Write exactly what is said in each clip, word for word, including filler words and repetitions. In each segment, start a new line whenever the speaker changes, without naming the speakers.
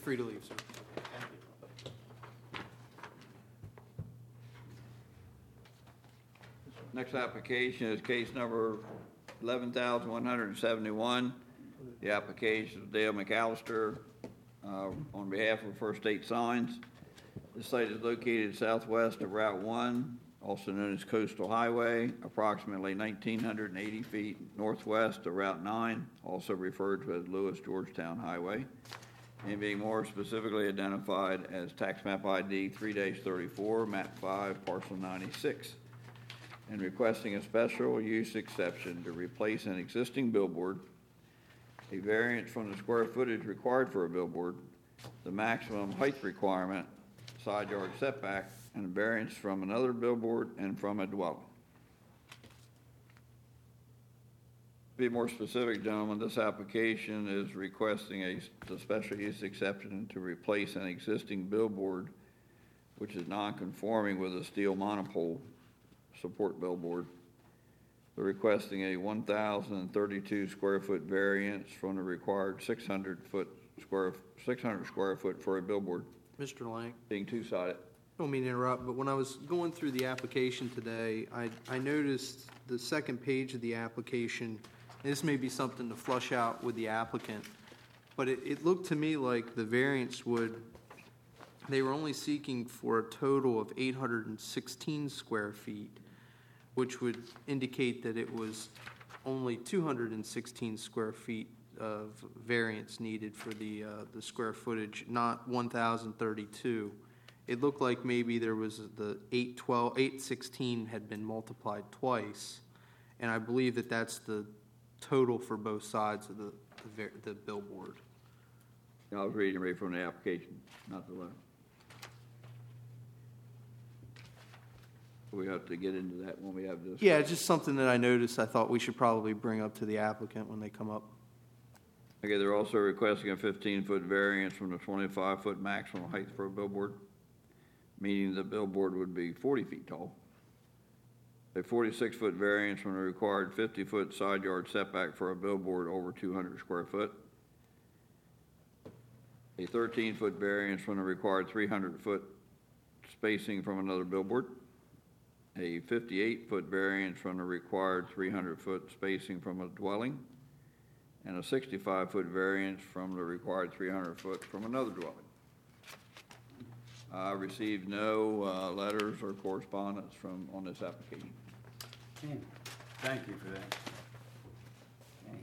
free to leave, sir.
Next application is case number eleven thousand one hundred seventy-one. The application of Dale McAllister uh, on behalf of First State Signs. The site is located southwest of Route one, also known as Coastal Highway, approximately one thousand nine hundred eighty feet northwest of Route nine, also referred to as Lewis Georgetown Highway, and being more specifically identified as tax map I D three thirty-four, map five, parcel ninety-six, and requesting a special use exception to replace an existing billboard, a variance from the square footage required for a billboard, the maximum height requirement, side yard setback, and a variance from another billboard and from a dwelling. To be more specific, gentlemen, this application is requesting a, a special use exception to replace an existing billboard, which is non-conforming with a steel monopole support billboard. They're requesting a one thousand thirty-two square foot variance from the required six hundred foot square six hundred square foot for a billboard,
Mister Lang,
being two-sided.
I don't mean to interrupt, but when I was going through the application today, I, I noticed the second page of the application. This may be something to flush out with the applicant, but it, it looked to me like the variance would, they were only seeking for a total of eight hundred sixteen square feet, which would indicate that it was only two hundred sixteen square feet of variance needed for the uh, the square footage, not one thousand thirty-two. It looked like maybe there was the eight twelve, eight sixteen had been multiplied twice, and I believe that that's the total for both sides of the the, the billboard.
I was reading right from the application, not the letter. We have to get into that when we have this.
Yeah, it's just something that I noticed. I thought we should probably bring up to the applicant when they come up.
Okay, they're also requesting a fifteen foot variance from the twenty-five foot maximum height for a billboard, meaning the billboard would be forty feet tall. A forty-six foot variance from the required fifty foot side yard setback for a billboard over two hundred square foot. A thirteen foot variance from the required three hundred foot spacing from another billboard. A fifty-eight foot variance from the required three hundred foot spacing from a dwelling, and a sixty-five foot variance from the required three hundred foot from another dwelling. I received no uh, letters or correspondence from on this application.
Okay. Thank you for that. Okay.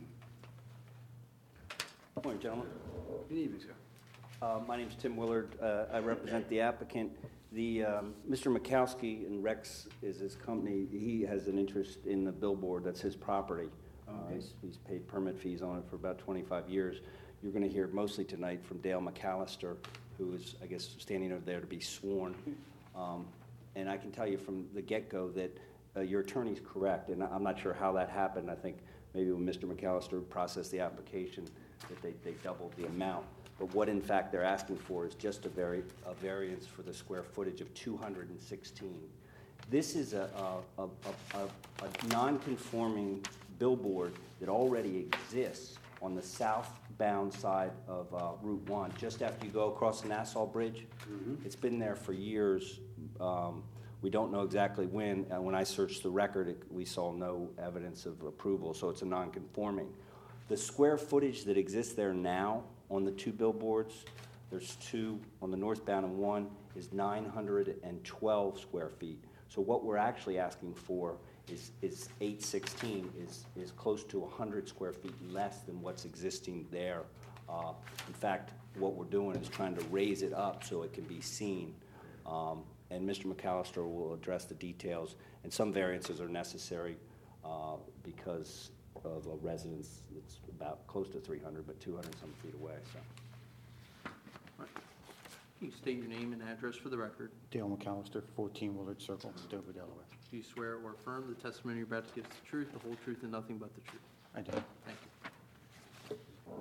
Good morning, gentlemen.
Good evening, sir.
Uh, my name is Tim Willard. Uh, I represent the applicant. The um, Mister Mikowski, and Rex is his company. He has an interest in the billboard. That's his property. Uh,
Okay.
he's, he's paid permit fees on it for about twenty-five years. You're going to hear mostly tonight from Dale McAllister, who is, I guess, standing over there to be sworn. Um, and I can tell you from the get-go that uh, your attorney's correct, and I'm not sure how that happened. I think maybe when Mister McAllister processed the application that they, they doubled the amount. But what, in fact, they're asking for is just a, vari- a variance for the square footage of two hundred sixteen. This is a, a, a, a, a non-conforming billboard that already exists on the southbound side of uh, Route one, just after you go across the Nassau Bridge. Mm-hmm. It's been there for years. Um, we don't know exactly when. Uh, when I searched the record, it, we saw no evidence of approval, so it's a non-conforming. The square footage that exists there now on the two billboards, there's two on the northbound and one, is nine hundred twelve square feet. So what we're actually asking for is, is eight sixteen, is, is close to one hundred square feet less than what's existing there. Uh, in fact, what we're doing is trying to raise it up so it can be seen. Um, and Mister McAllister will address the details, and some variances are necessary uh, because of a residence that's about close to three hundred, but two hundred some feet away. So.
Right. Can you state your name and address for the record?
Dale McAllister, fourteen Willard Circle, Dover, Delaware.
Do you swear or affirm the testimony you're about to give is the truth, the whole truth, and nothing but the truth?
I do.
Thank you.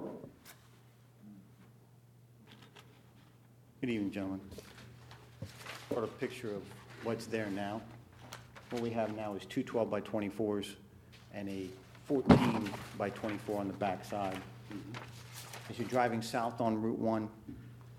Good evening, gentlemen. Got a picture of what's there now. What we have now is two twelve by twenty-fours and a fourteen by twenty-four on the back side. As you're driving south on Route one,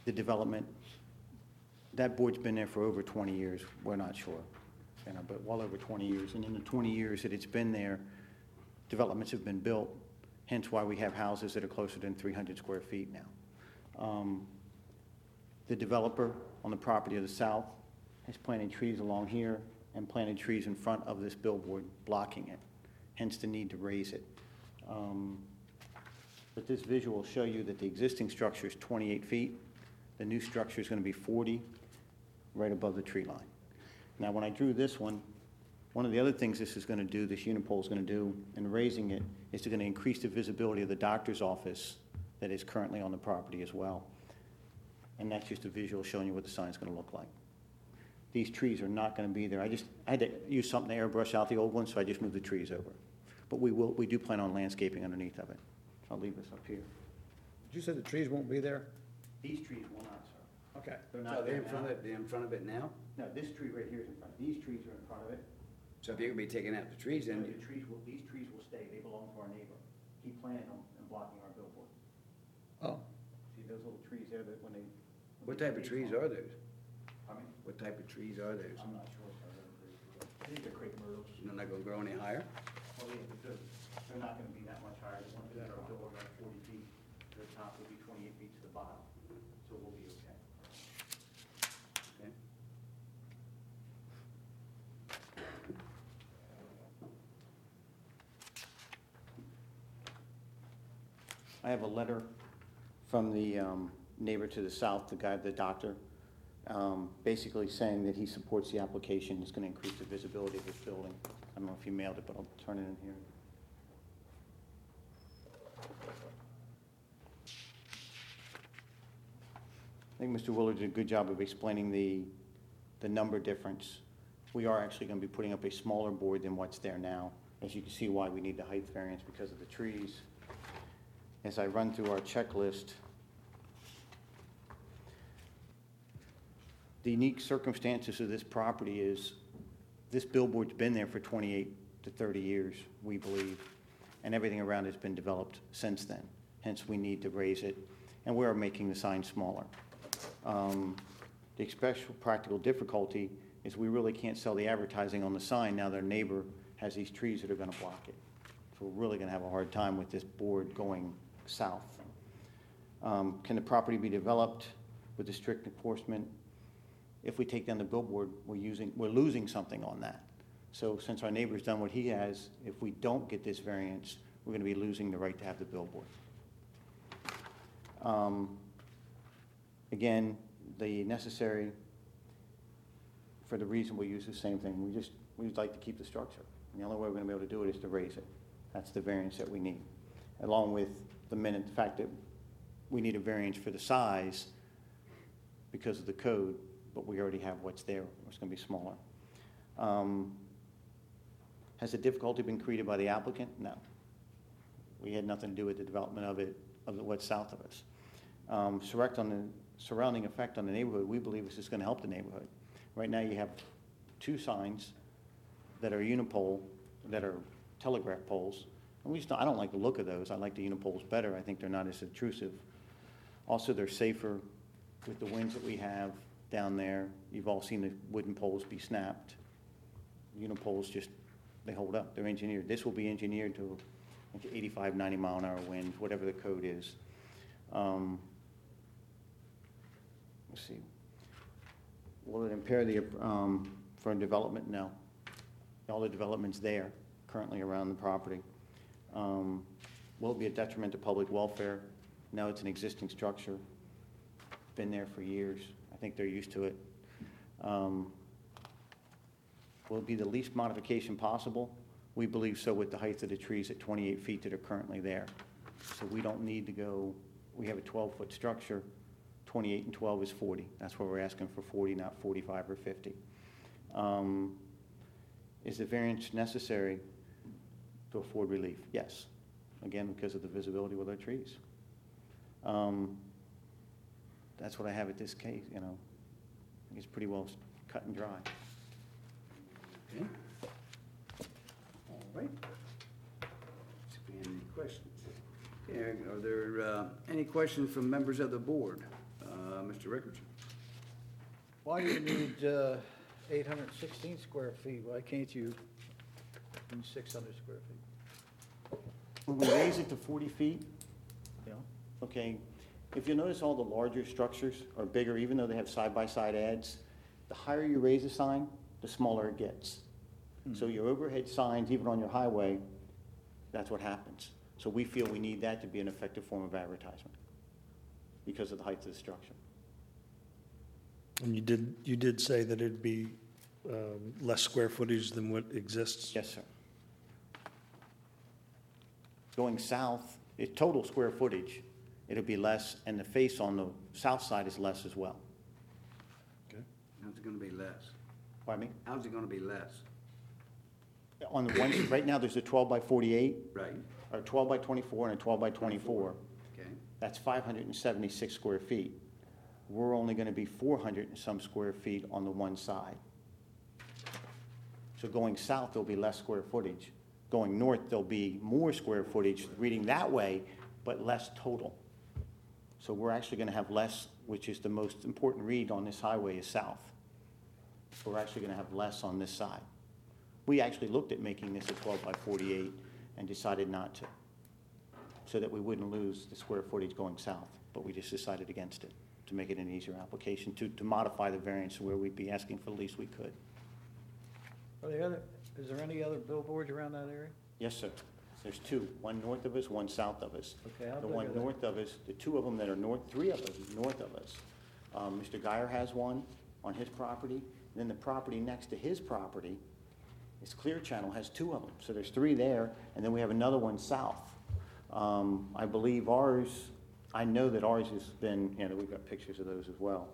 the development, that board's been there for over twenty years, we're not sure, you know, but well over twenty years. And in the twenty years that it's been there, developments have been built, hence why we have houses that are closer than three hundred square feet now. Um, The developer on the property to the south has planted trees along here and planted trees in front of this billboard, blocking it, hence the need to raise it. Um, But this visual will show you that the existing structure is twenty-eight feet. The new structure is going to be forty, right above the tree line. Now, when I drew this one, one of the other things this is going to do, this unipole is going to do, in raising it, is to going to increase the visibility of the doctor's office that is currently on the property as well. And that's just a visual showing you what the sign's going to look like. These trees are not going to be there. I just, I had to use something to airbrush out the old ones, so I just moved the trees over. But we will, we do plan on landscaping underneath of it. I'll leave this up here.
You said the trees won't be there?
These trees will not, sir.
Okay.
They're
So
not
they're
there
in front
now.
of it, they're in front of it now?
No, this tree right here is in front. These trees are in front of it.
So if you're gonna be taking out the trees,
And
then,
the trees will, these trees will stay. They belong to our neighbor. He planted them and blocking our billboard.
Oh,
See those little trees there that when they. when
what
they
type of
take
trees
off-
are those?
I mean,
What type of trees are those?
I'm not sure. Sir. I think they're crepe myrtles.
They're not gonna grow any higher?
Well, yeah, because they're not gonna be that much higher. They want to get our billboard about forty feet. The top will be twenty-eight feet to the bottom, so we'll be okay.
Okay.
I have a letter from the um, neighbor to the south, the guy, the doctor, um, basically saying that he supports the application. It's going to increase the visibility of this building. I don't know if you mailed it, but I'll turn it in here. I think Mister Willard did a good job of explaining the, the number difference. We are actually going to be putting up a smaller board than what's there now. As you can see why we need the height variance because of the trees. As I run through our checklist, the unique circumstances of this property is this billboard's been there for twenty-eight to thirty years, we believe, and everything around it's been developed since then. Hence, we need to raise it, and we are making the sign smaller. Um, The special practical difficulty is we really can't sell the advertising on the sign now their neighbor has these trees that are going to block it. So we're really going to have a hard time with this board going south. Um, Can the property be developed with the strict enforcement? If we take down the billboard, we're using, we're losing something on that. So since our neighbor's done what he has, if we don't get this variance, we're going to be losing the right to have the billboard. Um, Again, the necessary, for the reason we use the same thing, we just, we'd like to keep the structure. And the only way we're going to be able to do it is to raise it. That's the variance that we need. Along with the minute, the fact that we need a variance for the size because of the code, but we already have what's there. It's going to be smaller. Um, Has the difficulty been created by the applicant? No. We had nothing to do with the development of it, of what's south of us. Um, surrect on the surrounding effect on the neighborhood, we believe this is going to help the neighborhood. Right now, you have two signs that are unipole, that are telegraph poles. And we just don't, I don't like the look of those. I like the unipoles better. I think they're not as intrusive. Also, they're safer with the winds that we have down there. You've all seen the wooden poles be snapped. Unipoles just, they hold up. They're engineered. This will be engineered to like eighty-five, ninety mile an hour winds, whatever the code is. Um, let's see. Will it impair the, um, for development? No. All the development's there currently around the property. Um, will it be a detriment to public welfare? No, it's an existing structure. Been there for years. I think they're used to it. Um, will it be the least modification possible? We believe so with the height of the trees at twenty-eight feet that are currently there. So we don't need to go, we have a twelve-foot structure, twenty-eight and twelve is forty. That's why we're asking for forty, not forty-five or fifty. Um, is the variance necessary to afford relief? Yes. Again, because of the visibility with our trees. Um, that's what I have at this case, you know. I think it's pretty well cut and dry.
Okay. All right. See if we have any questions. Okay, are there uh, any questions from members of the board? Uh, Mister Rickardson.
Why do you need uh, eight hundred sixteen square feet? Why can't you do six hundred square feet?
When we raise it to forty feet,
You know?
okay, if you notice all the larger structures are bigger, even though they have side-by-side adds, the higher you raise a sign, the smaller it gets. So your overhead signs, even on your highway, that's what happens. So we feel we need that to be an effective form of advertisement because of the height of the structure.
And you did, you did say that it'd be um, less square footage than what exists?
Yes, sir. Going south, it total square footage, it'll be less, and the face on the south side is less as well.
Okay.
How's it gonna be less?
Pardon me?
How's it gonna be less?
On the one, right now, there's a twelve by forty-eight,
Right,
or twelve by twenty-four and a twelve by twenty-four.
okay.
That's five hundred and seventy-six square feet. We're only gonna be four hundred and some square feet on the one side. So going south, there'll be less square footage. Going north, there'll be more square footage, reading that way, but less total. So we're actually gonna have less, which is the most important read on this highway is south. We're actually gonna have less on this side. We actually looked at making this a twelve by forty-eight and decided not to, so that we wouldn't lose the square footage going south, but we just decided against it, to make it an easier application, to, to modify the variance where we'd be asking for the least we could.
Are there other, is there any other billboards around that area?
Yes, sir. There's two, one north of us, one south of us.
Okay, how
The
big
one
are they?
north of us, the two of them that are north, three of us north of us. Um, Mister Geyer has one on his property, then the property next to his property, it's Clear Channel, has two of them. So there's three there, and then we have another one south. Um, I believe ours, I know that ours has been, you know, we've got pictures of those as well.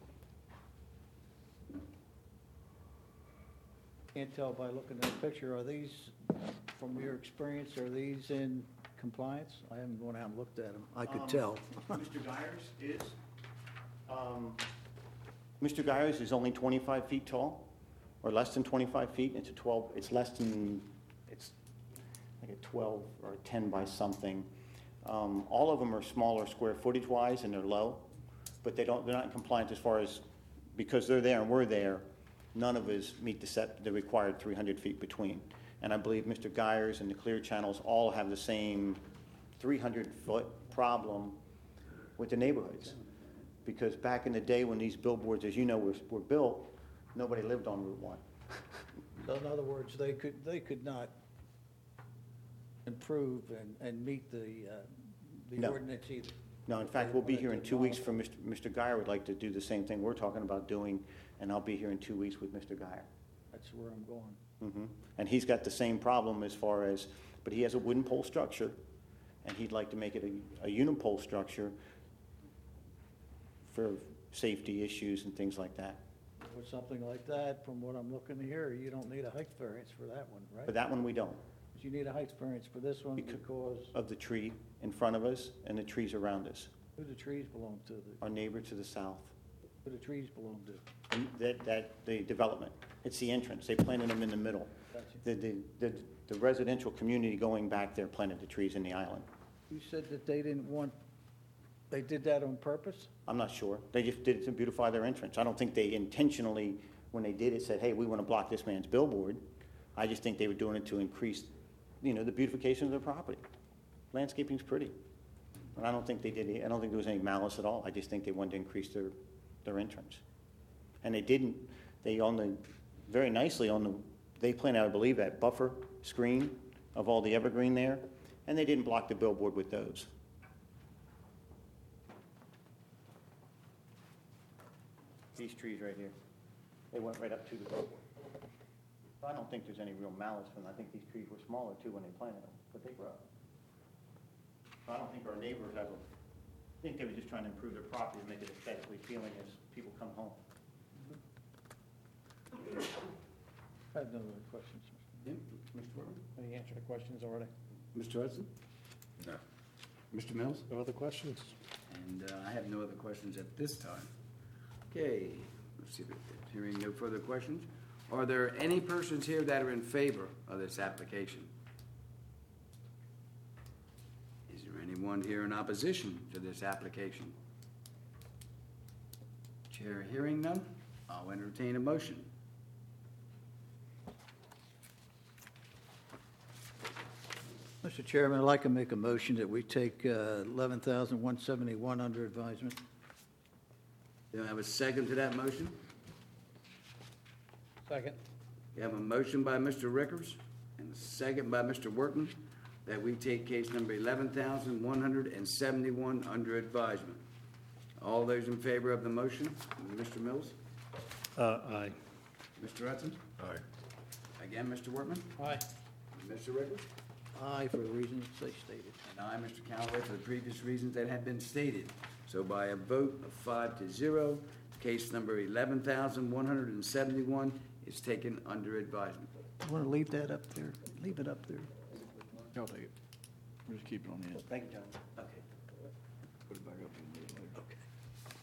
Can't tell by looking at the picture, are these, from your experience, are these in compliance? I haven't gone out and looked at them. I
Um,
could tell.
Mister Geyers is, um, Mister Geyers is only twenty-five feet tall, or less than twenty-five feet. It's a twelve, it's less than, it's like a twelve or a ten by something. Um, all of them are smaller square footage wise and they're low, but they don't, they're not in compliance as far as, because they're there and we're there, none of us meet the set, the required three hundred feet between. And I believe Mister Geyers and the Clear Channels all have the same three hundred foot problem with the neighborhoods. Because back in the day when these billboards, as you know, were, were built, nobody lived on Route one.
So in other words, they could, they could not improve and, and meet the, uh, the
No.
ordinance either.
No, in fact, we'll be here in two weeks for Mister Mister Geyer would like to do the same thing we're talking about doing, and I'll be here in two weeks with Mister Geyer.
That's where I'm going.
Mhm. And he's got the same problem as far as, but he has a wooden pole structure, and he'd like to make it a, a unipole structure for safety issues and things like that.
With something like that, from what I'm looking here, you don't need a height variance for that one, right?
But that one we don't,
But you need a height variance for this one
Becau-
because
of the tree in front of us and the trees around us.
who the trees belong to, the,
Our neighbor to the south,
who the trees belong to.
and that, that, the development, it's the entrance, they planted them in the middle.
Gotcha.
The, the, the the residential community going back there planted the trees in the island.
You said that they didn't want, they did that on purpose?
I'm not sure. They just did it to beautify their entrance. I don't think they intentionally, when they did it, said, hey, we want to block this man's billboard. I just think they were doing it to increase, you know, the beautification of their property. Landscaping's pretty. And I don't think they did, I don't think there was any malice at all. I just think they wanted to increase their, their entrance. And they didn't, they on the, very nicely on the, they planted, I believe, that buffer screen of all the evergreen there, and they didn't block the billboard with those. These trees right here, they went right up to the billboard. I don't think there's any real malice in them. I think these trees were smaller too when they planted them, but they grew. I don't think our neighbors have a, I think they were just trying to improve their property and make it aesthetically appealing as people come home.
I have no other questions.
Yeah, Mister Whitman?
Any answer to questions already?
Mister Hudson? No. Mister Mills?
No other questions?
And uh, I have no other questions at this time. Okay, let's see, if- hearing no further questions. Are there any persons here that are in favor of this application? Is there anyone here in opposition to this application? Here, hearing none, I'll entertain a motion.
Mister Chairman, I'd like to make a motion that we take uh, eleven thousand one seventy-one under advisement.
Do I have a second to that motion?
Second.
We have a motion by Mister Rickers and a second by Mister Workman that we take case number eleven thousand one hundred seventy-one under advisement. All those in favor of the motion, Mister Mills?
Uh, aye.
Mister Hudson?
Aye.
Again, Mister Workman?
Aye.
Mister Rickers?
Aye, for the reasons they stated.
And I, Mister Callaway, for the previous reasons that have been stated. So by a vote of five to zero, case number eleven thousand one hundred seventy-one is taken under advisement.
You want to leave that up there? Leave it up there.
I'll take it. We'll just keep it on the end.
Thank you, John.
Okay.